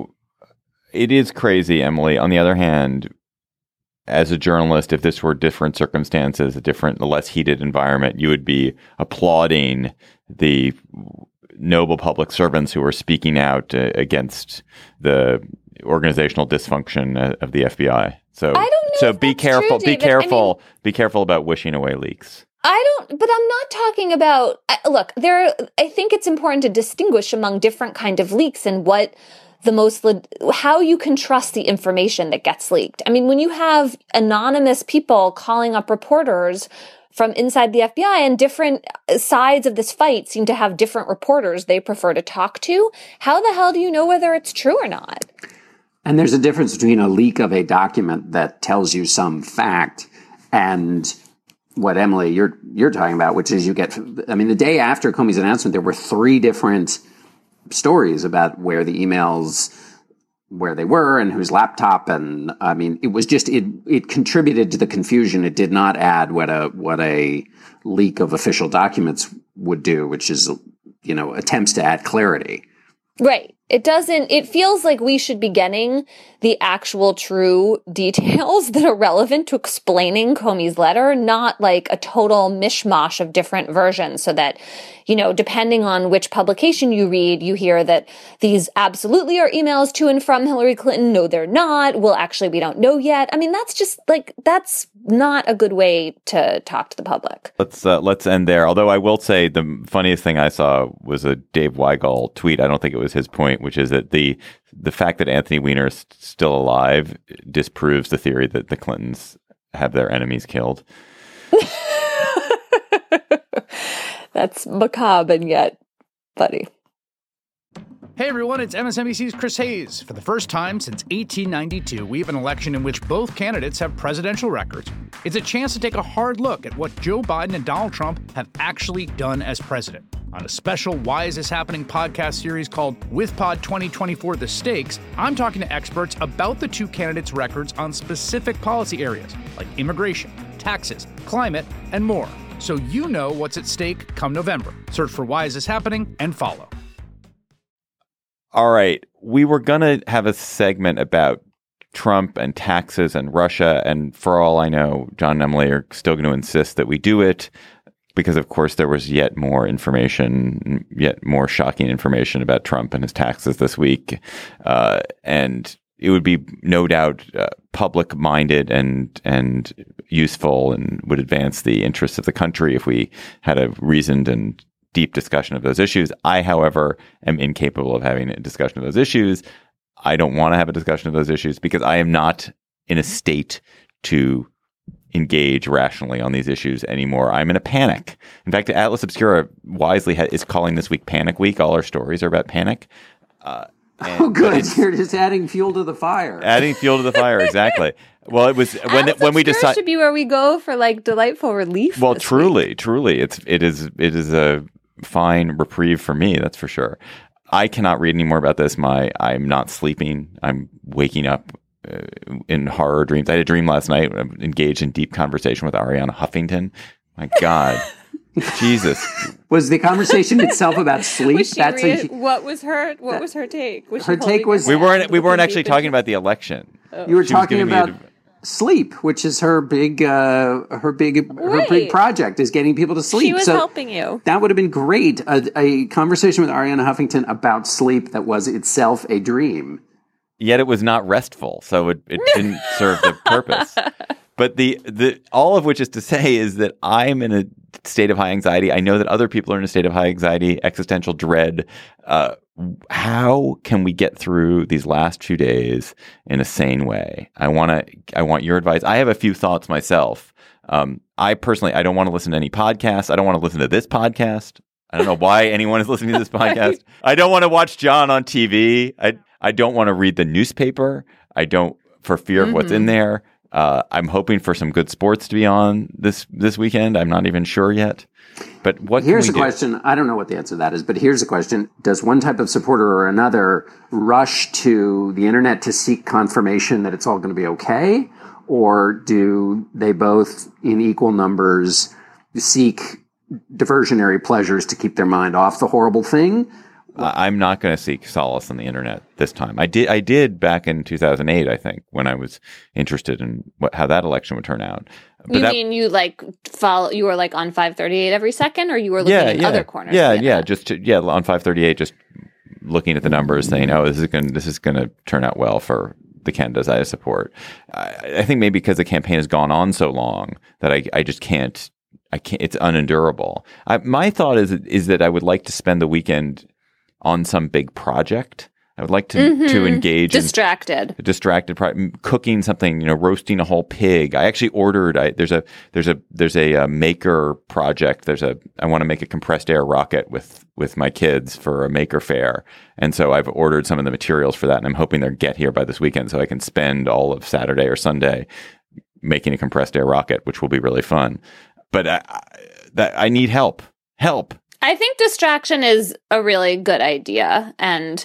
it is crazy, Emily. On the other hand, as a journalist, if this were different circumstances, a less heated environment, you would be applauding the noble public servants who are speaking out against the organizational dysfunction of the FBI. So,
I don't know.
So be careful. True, be careful. Be careful about wishing away leaks.
But I'm not talking about. Look, I think it's important to distinguish among different kind of leaks and what. How you can trust the information that gets leaked. I mean, when you have anonymous people calling up reporters from inside the FBI, and different sides of this fight seem to have different reporters they prefer to talk to, how the hell do you know whether it's true or not?
And there's a difference between a leak of a document that tells you some fact and what, Emily, you're talking about, which is the day after Comey's announcement, there were 3 different stories about where the emails, where they were and whose laptop. And I mean, it was just, it contributed to the confusion. It did not add what a leak of official documents would do, which is, attempts to add clarity.
Right. It feels like we should be getting the actual true details that are relevant to explaining Comey's letter, not like a total mishmash of different versions, so that, depending on which publication you read, you hear that these absolutely are emails to and from Hillary Clinton. No, they're not. Well, actually, we don't know yet. I mean, that's not a good way to talk to the public.
Let's end there. Although I will say the funniest thing I saw was a Dave Weigel tweet. I don't think it was his point, which is that the fact that Anthony Weiner is still alive disproves the theory that the Clintons have their enemies killed.
That's macabre and yet funny.
Hey everyone, it's MSNBC's Chris Hayes. For the first time since 1892, we have an election in which both candidates have presidential records. It's a chance to take a hard look at what Joe Biden and Donald Trump have actually done as president. On a special Why Is This Happening podcast series called WithPod 2024 The Stakes, I'm talking to experts about the two candidates' records on specific policy areas like immigration, taxes, climate, and more. So you know what's at stake come November. Search for Why Is This Happening and follow.
All right. We were going to have a segment about Trump and taxes and Russia. And for all I know, John and Emily are still going to insist that we do it because, of course, there was yet more information, yet more shocking information about Trump and his taxes this week. And it would be no doubt public-minded and useful and would advance the interests of the country if we had a reasoned and deep discussion of those issues. I, however, am incapable of having a discussion of those issues. I don't want to have a discussion of those issues because I am not in a state to engage rationally on these issues anymore. I'm in a panic. In fact, Atlas Obscura wisely is calling this week Panic Week. All our stories are about panic.
Oh, good. You're just adding fuel to the fire.
Adding fuel to the fire, exactly. Well, it was when we decided
should be where we go for like delightful relief.
Well, truly, it is a fine reprieve for me. That's for sure. I cannot read any more about this. I'm not sleeping. I'm waking up in horror dreams. I had a dream last night. I'm engaged in deep conversation with Arianna Huffington. My God. Jesus.
Was the conversation itself about sleep?
What was her take?
Her take was
we weren't actually talking about the election.
You were talking about sleep, which is her big project is getting people to sleep.
She was helping you.
That would have been great. A conversation with Arianna Huffington about sleep that was itself a dream.
Yet it was not restful, so it didn't serve the purpose. But the all of which is to say is that I'm in a state of high anxiety. I know that other people are in a state of high anxiety, existential dread. How can we get through these last few days in a sane way? I want your advice. I have a few thoughts myself. I don't want to listen to any podcasts. I don't want to listen to this podcast. I don't know why anyone is listening to this podcast. I don't want to watch John on TV. I don't want to read the newspaper. I don't, for fear of what's in there. I'm hoping for some good sports to be on this weekend. I'm not even sure yet. But what
here's a question. I don't know what the answer to that is, but here's a question. Does one type of supporter or another rush to the internet to seek confirmation that it's all going to be okay? Or do they both, in equal numbers, seek diversionary pleasures to keep their mind off the horrible thing?
I'm not going to seek solace on the internet this time. I did back in 2008, I think, when I was interested in how that election would turn out. But
you were like on 538 every second, or you were looking in other corners?
Yeah, on 538, just looking at the numbers, saying, "Oh, this is going to turn out well for the candidates I support." I think maybe because the campaign has gone on so long that I just can't. It's unendurable. My thought is that I would like to spend the weekend on some big project. I would like to engage
distracted
cooking something, roasting a whole pig. I actually ordered. There's a maker project. I want to make a compressed air rocket with my kids for a maker fair, and so I've ordered some of the materials for that, and I'm hoping they'll get here by this weekend, so I can spend all of Saturday or Sunday making a compressed air rocket, which will be really fun. But I need help. Help.
I think distraction is a really good idea. And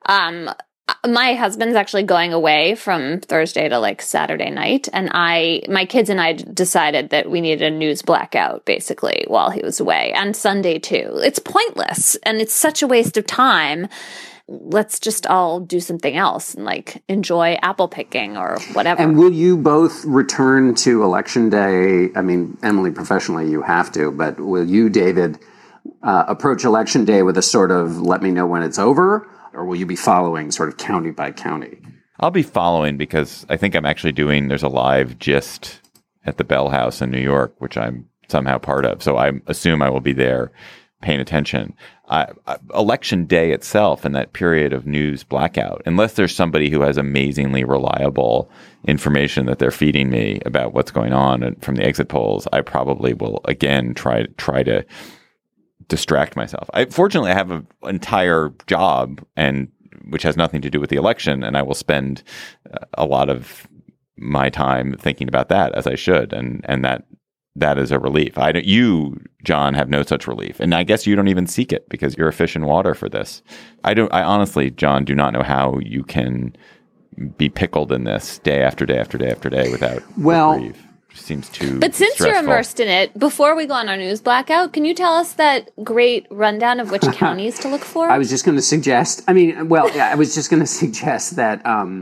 my husband's actually going away from Thursday to like Saturday night. And my kids and I decided that we needed a news blackout basically while he was away, and Sunday too. It's pointless and it's such a waste of time. Let's just all do something else and like enjoy apple picking or whatever.
And will you both return to Election Day? I mean, Emily, professionally, you have to, but will you, David, approach Election Day with a sort of let me know when it's over, or will you be following sort of county by county?
I'll be following because I think I'm actually there's a live gist at the Bell House in New York, which I'm somehow part of. So I assume I will be there paying attention. Election Day itself and that period of news blackout, unless there's somebody who has amazingly reliable information that they're feeding me about what's going on from the exit polls, I probably will again try to distract myself. Fortunately, I have an entire job which has nothing to do with the election, and I will spend a lot of my time thinking about that, as I should, and that is a relief. You, John, have no such relief, and I guess you don't even seek it because you're a fish in water for this. I honestly, John, do not know how you can be pickled in this day after day after day after day without reprieve. Seems too
But since
stressful.
You're immersed in it, before we go on our news blackout, can you tell us that great rundown of which counties to look for?
I was just going to suggest, I was just going to suggest that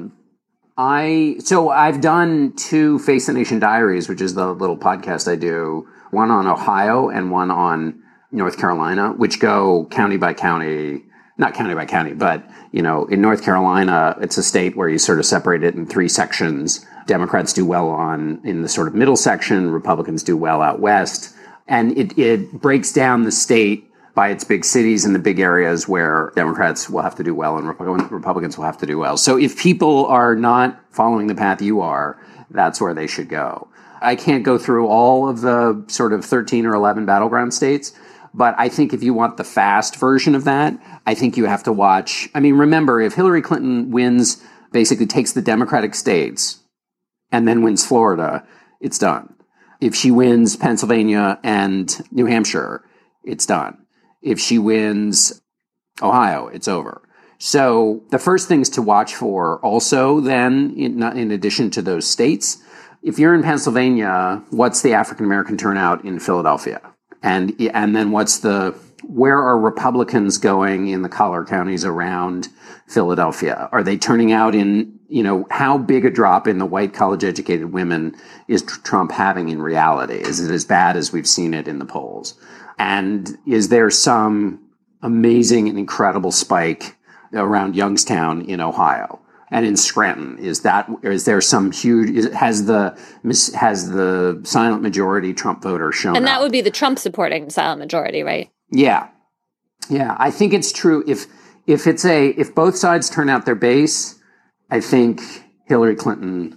I've done 2 Face the Nation Diaries, which is the little podcast I do, one on Ohio and one on North Carolina, which go county by county, not county by county, but, in North Carolina, it's a state where you sort of separate it in 3 sections. Democrats do well in the sort of middle section. Republicans do well out west. And it breaks down the state by its big cities and the big areas where Democrats will have to do well and Republicans will have to do well. So if people are not following the path you are, that's where they should go. I can't go through all of the sort of 13 or 11 battleground states, but I think if you want the fast version of that, I think you have to watch. I mean, remember, if Hillary Clinton wins, basically takes the Democratic states and then wins Florida, it's done. If she wins Pennsylvania and New Hampshire, it's done. If she wins Ohio, it's over. So the first things to watch for also then, in addition to those states, if you're in Pennsylvania, what's the African-American turnout in Philadelphia? And then where are Republicans going in the collar counties around Philadelphia? Are they turning out in, how big a drop in the white college-educated women is Trump having in reality? Is it as bad as we've seen it in the polls? And is there some amazing and incredible spike around Youngstown in Ohio and in Scranton? Is there some huge? Has the silent majority Trump voter shown?
And that
up?
would be the Trump supporting silent majority, right?
Yeah. I think it's true. If both sides turn out their base, I think Hillary Clinton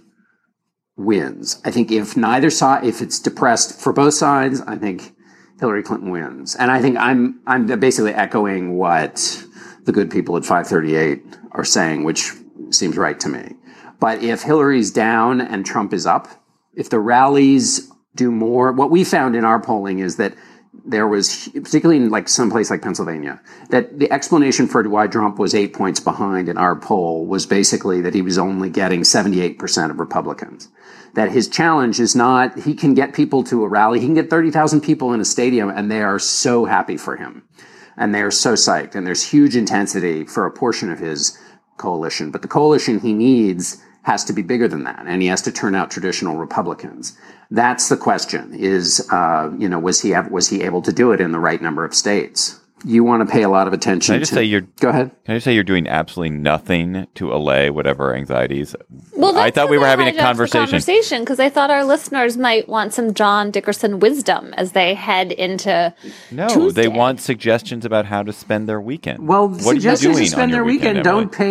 wins. I think if neither side, if it's depressed for both sides, I think Hillary Clinton wins. And I think I'm basically echoing what the good people at 538 are saying, which seems right to me. But if Hillary's down and Trump is up, if the rallies do more, what we found in our polling is that there was, particularly in like someplace like Pennsylvania, that the explanation for why Trump was 8 points behind in our poll was basically that he was only getting 78% of Republicans. That his challenge is not, he can get people to a rally, he can get 30,000 people in a stadium, and they are so happy for him. And they are so psyched. And there's huge intensity for a portion of his coalition. But the coalition he needs has to be bigger than that. And he has to turn out traditional Republicans. That's the question is, was he able to do it in the right number of states? You want to pay a lot of attention
Can I just say
Go ahead.
Can I just say you're doing absolutely nothing to allay whatever anxieties?
Well,
I thought we were having a conversation.
Because I thought our listeners might want some John Dickerson wisdom as they head into Tuesday.
They want suggestions about how to spend their weekend.
Well,
what
suggestions
are you doing
to spend their weekend. Don't pay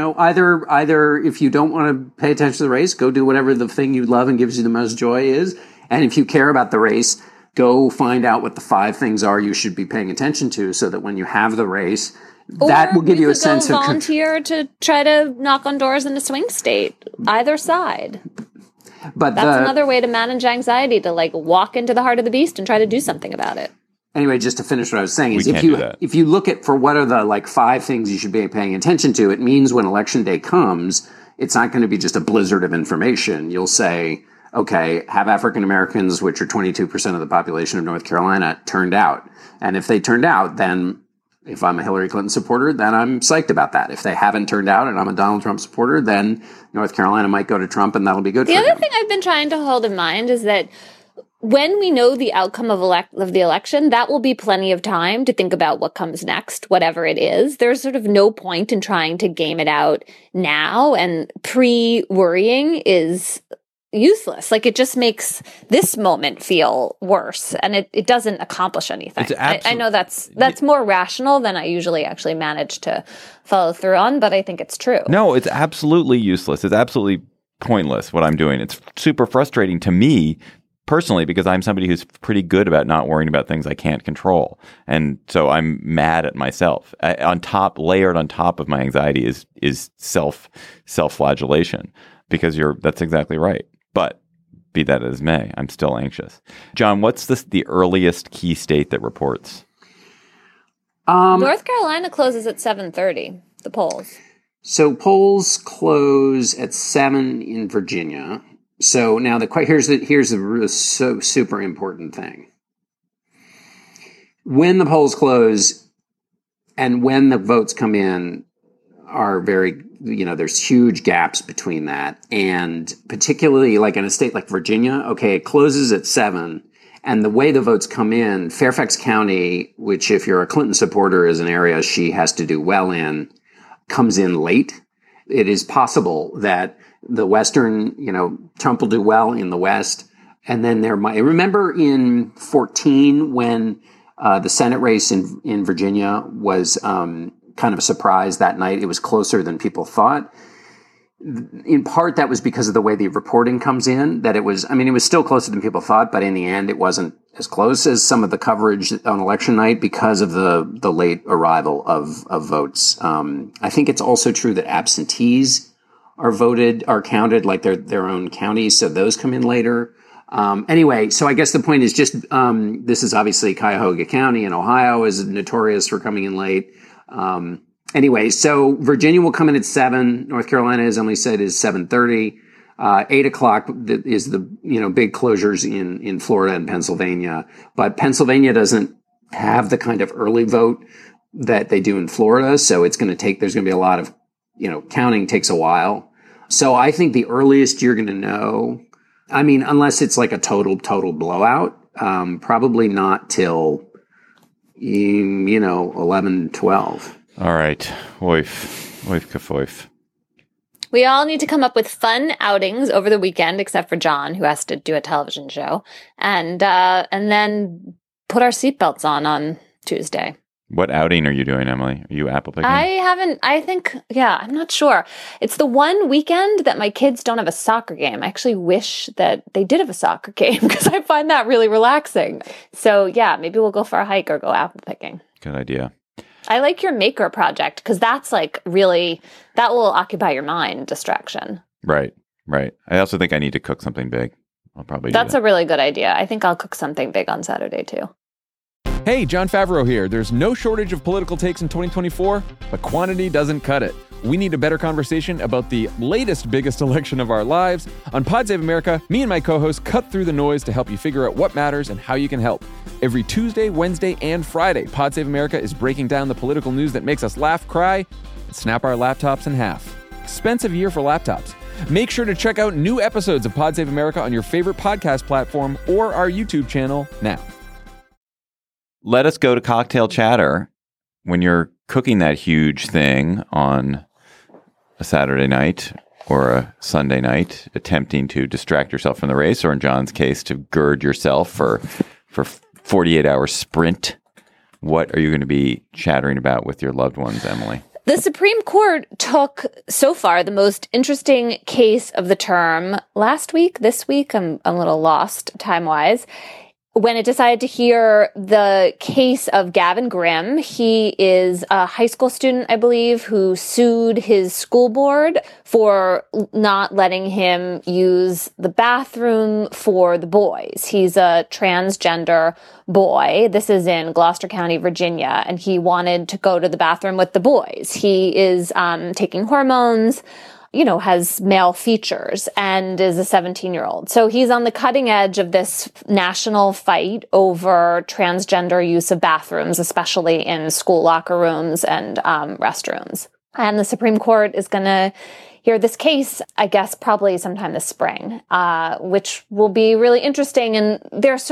either if you don't want to pay attention to the race, go do whatever the thing you love and gives you the most joy is. And if you care about the race, go find out what the 5 things are you should be paying attention to so that when you have the race, that will give you a sense of
volunteer to try to knock on doors in a swing state, either side. But that's another way to manage anxiety, to walk into the heart of the beast and try to do something about it.
Anyway, just to finish what I was saying is if you look at for what are the 5 things you should be paying attention to, it means when election day comes, it's not going to be just a blizzard of information. You'll say, okay, have African Americans, which are 22% of the population of North Carolina, turned out? And if they turned out, then if I'm a Hillary Clinton supporter, then I'm psyched about that. If they haven't turned out and I'm a Donald Trump supporter, then North Carolina might go to Trump and that'll be good for him.
The other thing I've been trying to hold in mind is that when we know the outcome of the election, that will be plenty of time to think about what comes next, whatever it is. There's sort of no point in trying to game it out now, and pre-worrying is useless. It just makes this moment feel worse, and it doesn't accomplish anything. I know that's more rational than I usually actually manage to follow through on, but I think it's true.
No, it's absolutely useless. It's absolutely pointless what I'm doing. It's super frustrating to me personally because I'm somebody who's pretty good about not worrying about things I can't control, and so I'm mad at myself. Layered on top of my anxiety is self-flagellation because that's exactly right. But be that as may, I'm still anxious. John, what's the earliest key state that reports?
North Carolina closes at 7:30, the polls.
So polls close at 7 in Virginia. So now here's the super important thing. When the polls close and when the votes come in are very, there's huge gaps between that. And particularly in a state like Virginia, okay, it closes at 7. And the way the votes come in, Fairfax County, which if you're a Clinton supporter is an area she has to do well in, comes in late. It is possible that the Western, Trump will do well in the West. And then remember in 2014 when The Senate race in Virginia was kind of a surprise that night. It was closer than people thought. In part, that was because of the way the reporting comes in, that it was still closer than people thought, but in the end, it wasn't as close as some of the coverage on election night because of the late arrival of votes. I think it's also true that absentees are counted like their own counties, so those come in later. Anyway, so I guess the point is just, this is obviously Cuyahoga County in Ohio is notorious for coming in late. Anyway, so Virginia will come in at 7. North Carolina, as Emily said, is 7:30. 8 o'clock is the big closures in Florida and Pennsylvania. But Pennsylvania doesn't have the kind of early vote that they do in Florida, so there's going to be a lot of counting takes a while. So I think the earliest you're going to know, unless it's like a total blowout, probably not till 11, 12.
All right. Oif kafoif.
We all need to come up with fun outings over the weekend, except for John, who has to do a television show, and then put our seatbelts on Tuesday.
What outing are you doing, Emily? Are you apple picking?
I'm not sure. It's the one weekend that my kids don't have a soccer game. I actually wish that they did have a soccer game because I find that really relaxing. So yeah, maybe we'll go for a hike or go apple picking.
Good idea.
I like your maker project because that's like really, that will occupy your mind, distraction.
Right. I also think I need to cook something big. I'll probably
That's a really good idea. I think I'll cook something big on Saturday too.
Hey, Jon Favreau here. There's no shortage of political takes in 2024, but quantity doesn't cut it. We need a better conversation about the latest biggest election of our lives. On Pod Save America, me and my co-hosts cut through the noise to help you figure out what matters and how you can help. Every Tuesday, Wednesday, and Friday, Pod Save America is breaking down the political news that makes us laugh, cry, and snap our laptops in half. Expensive year for laptops. Make sure to check out new episodes of Pod Save America on your favorite podcast platform or our YouTube channel now.
Let us go to cocktail chatter. When you're cooking that huge thing on a Saturday night or a Sunday night, attempting to distract yourself from the race, or in John's case, to gird yourself for 48-hour sprint, what are you going to be chattering about with your loved ones, Emily?
The Supreme Court took, so far, the most interesting case of the term last week. This week, I'm a little lost time-wise, when it decided to hear the case of Gavin Grimm. He is a high school student, I believe, who sued his school board for not letting him use the bathroom for the boys. He's a transgender boy. This is in Gloucester County, Virginia, and he wanted to go to the bathroom with the boys. He is taking hormones, has male features and is a 17-year-old. So he's on the cutting edge of this national fight over transgender use of bathrooms, especially in school locker rooms and restrooms. And the Supreme Court is going to hear this case, I guess, probably sometime this spring, which will be really interesting. And there's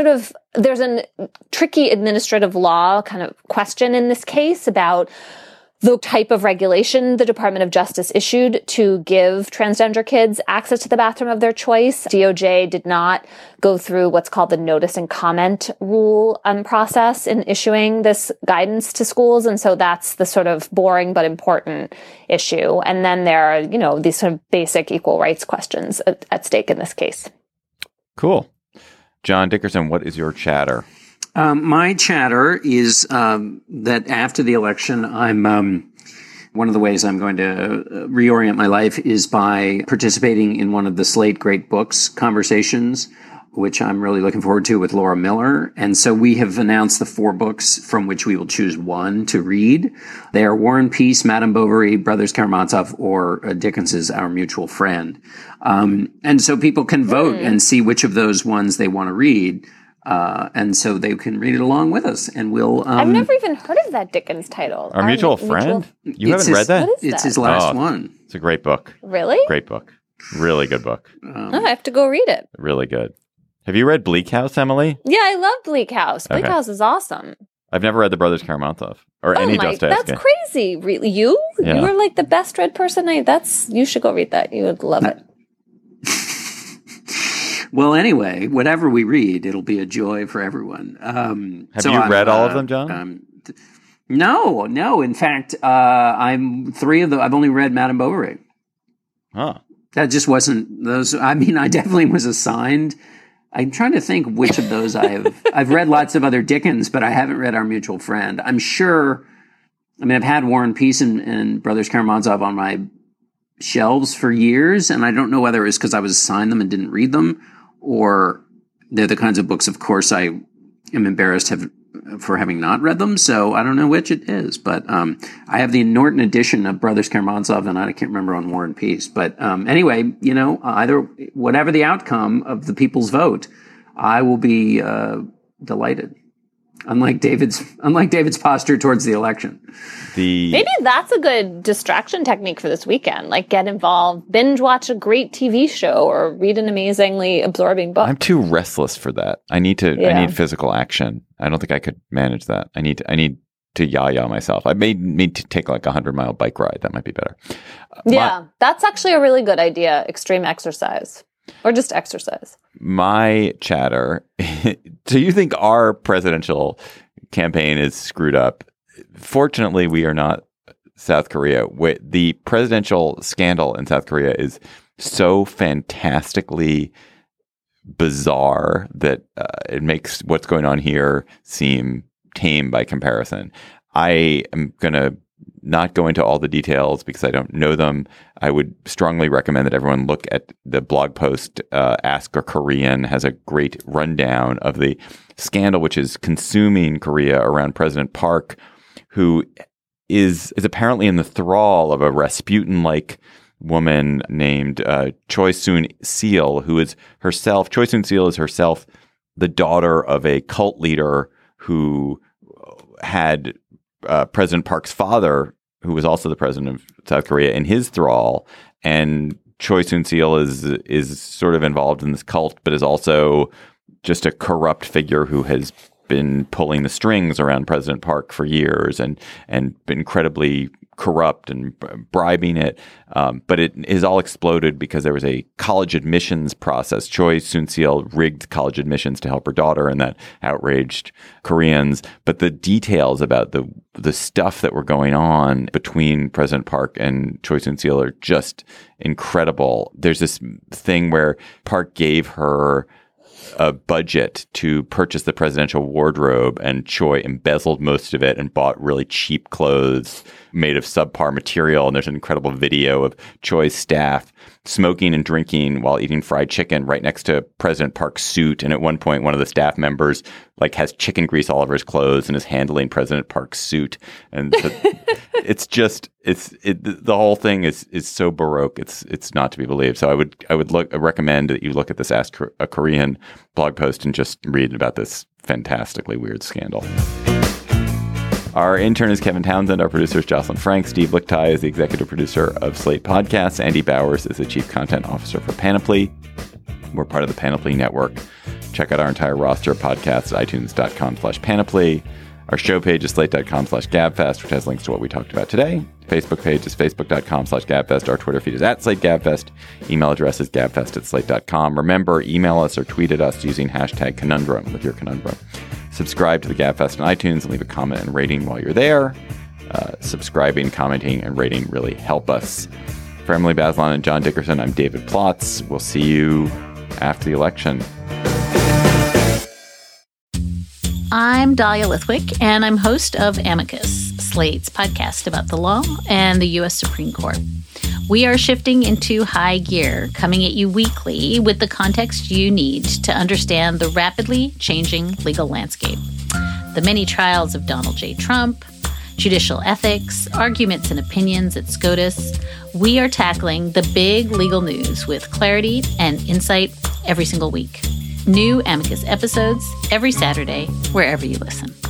a tricky administrative law kind of question in this case about the type of regulation the Department of Justice issued to give transgender kids access to the bathroom of their choice. DOJ did not go through what's called the notice and comment rule process in issuing this guidance to schools. And so that's the sort of boring but important issue. And then there are, these sort of basic equal rights questions at stake in this case.
Cool. John Dickerson, what is your chatter?
My chatter is that after the election, I'm one of the ways I'm going to reorient my life is by participating in one of the Slate Great Books conversations, which I'm really looking forward to with Laura Miller. And so we have announced the 4 books from which we will choose one to read. They are War and Peace, Madame Bovary, Brothers Karamazov, or Dickens's Our Mutual Friend. And so people can vote and see which of those ones they want to read. And so they can read it along with us, and we'll.
I've never even heard of that Dickens title.
Our Mutual Friend? You haven't read that?
What is
it's
that?
his last one.
It's a great book.
Really?
Great book. Really good book.
I have to go read it.
Really good. Have you read Bleak House, Emily?
Yeah, I love Bleak House. Bleak House is awesome.
I've never read The Brothers Karamazov or any Dostoevsky.
That's crazy. Really, you?
Yeah.
You're like the best read person. You should go read that. You would love it.
Well, anyway, whatever we read, it'll be a joy for everyone.
Have you read all of them, John?
No. In fact, I've only read Madame Bovary.
Huh.
That just wasn't those. I mean, I definitely was assigned. I'm trying to think which of those I've read lots of other Dickens, but I haven't read Our Mutual Friend. I'm sure. I mean, I've had War and Peace and Brothers Karamazov on my shelves for years, and I don't know whether it was because I was assigned them and didn't read them, or they're the kinds of books, of course, I am embarrassed for having not read them. So I don't know which it is, but I have the Norton edition of Brothers Karamazov, and I can't remember on War and Peace. But anyway, either whatever the outcome of the people's vote, I will be delighted. Unlike David's posture towards the election.
Maybe that's a good distraction technique for this weekend. Like, get involved, binge watch a great TV show, or read an amazingly absorbing book.
I'm too restless for that. I need physical action. I don't think I could manage that. I need to yah-yah myself. I may need to take like a 100-mile bike ride. That might be better.
That's actually a really good idea. Extreme exercise. Or just exercise. My
chatter. So you think our presidential campaign is screwed up? Fortunately, we are not South Korea. The presidential scandal in South Korea is so fantastically bizarre that it makes what's going on here seem tame by comparison. I am going to not go into all the details because I don't know them. I would strongly recommend that everyone look at the blog post. Ask a Korean has a great rundown of the scandal which is consuming Korea around President Park, who is apparently in the thrall of a Rasputin-like woman named Choi Soon-sil, who is herself. Choi Soon-sil is herself the daughter of a cult leader who had President Park's father, who was also the president of South Korea, in his thrall. And Choi Soon-sil is sort of involved in this cult, but is also just a corrupt figure who has been pulling the strings around President Park for years and been incredibly corrupt and bribing it. But it is all exploded because there was a college admissions process. Choi Soon-sil rigged college admissions to help her daughter, and that outraged Koreans. But the details about the stuff that were going on between President Park and Choi Soon-sil are just incredible. There's this thing where Park gave her a budget to purchase the presidential wardrobe, and Choi embezzled most of it and bought really cheap clothes made of subpar material. And there's an incredible video of Choi's staff smoking and drinking while eating fried chicken right next to President Park's suit. And at one point, one of the staff members has chicken grease all over his clothes and is handling President Park's suit. And the whole thing is so baroque. It's not to be believed. So I would recommend that you look at this Ask a Korean blog post and just read about this fantastically weird scandal. Our intern is Kevin Townsend. Our producer is Jocelyn Frank. Steve Lichtai is the executive producer of Slate Podcasts. Andy Bowers is the chief content officer for Panoply. We're part of the Panoply Network. Check out our entire roster of podcasts at itunes.com/Panoply. Our show page is slate.com/GabFest, which has links to what we talked about today. Facebook page is facebook.com/GabFest. Our Twitter feed is @SlateGabFest. Email address is gabfest@slate.com. Remember, email us or tweet at us using #conundrum with your conundrum. Subscribe to the GabFest on iTunes and leave a comment and rating while you're there. Subscribing, commenting, and rating really help us. For Emily Bazelon and John Dickerson, I'm David Plotz. We'll see you after the election.
I'm Dahlia Lithwick, and I'm host of Amicus, Slate's podcast about the law and the U.S. Supreme Court. We are shifting into high gear, coming at you weekly with the context you need to understand the rapidly changing legal landscape. The many trials of Donald J. Trump, judicial ethics, arguments and opinions at SCOTUS. We are tackling the big legal news with clarity and insight every single week. New Amicus episodes every Saturday, wherever you listen.